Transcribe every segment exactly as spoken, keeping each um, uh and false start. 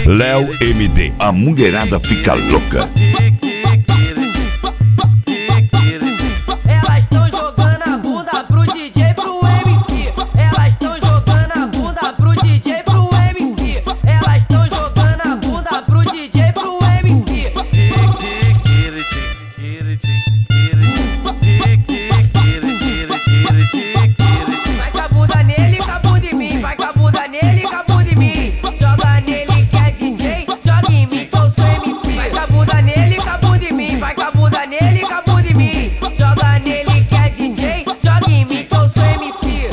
Léo M D, a mulherada fica louca. Elas estão jogando a bunda pro D J, pro M C. Elas estão jogando a bunda pro D J, pro M C. Elas estão jogando a bunda pro D J, pro M C. Vai com a bunda nele, com a bunda em mim. Vai com a bunda nele, com a bunda em mim. Joga nele que é D J, joga em mim que eu sou M C. Vai com a bunda nele, com a bunda em mim. Vai com a bunda nele, com a bunda em mim. Joga nele que é D J, joga em mim que eu sou M C.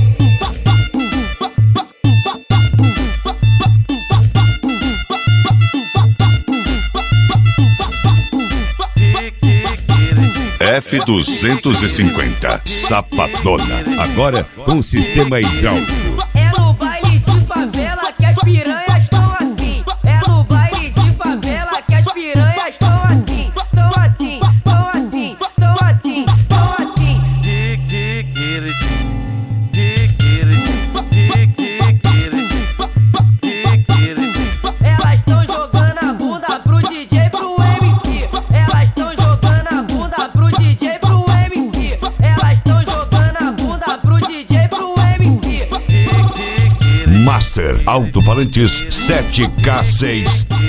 F duzentos e cinquenta, Safadona, agora com sistema hidráulico. É no baile de favela que as piranhas estão assim. É no baile de favela que as piranhas estão assim. Tão assim, tão assim, tão assim, tão assim. Elas estão jogando a bunda pro D J, pro M C. Elas estão jogando a bunda pro D J, pro M C. Elas estão jogando a bunda pro D J, pro M C. Master Alto-Falantes sete K seis.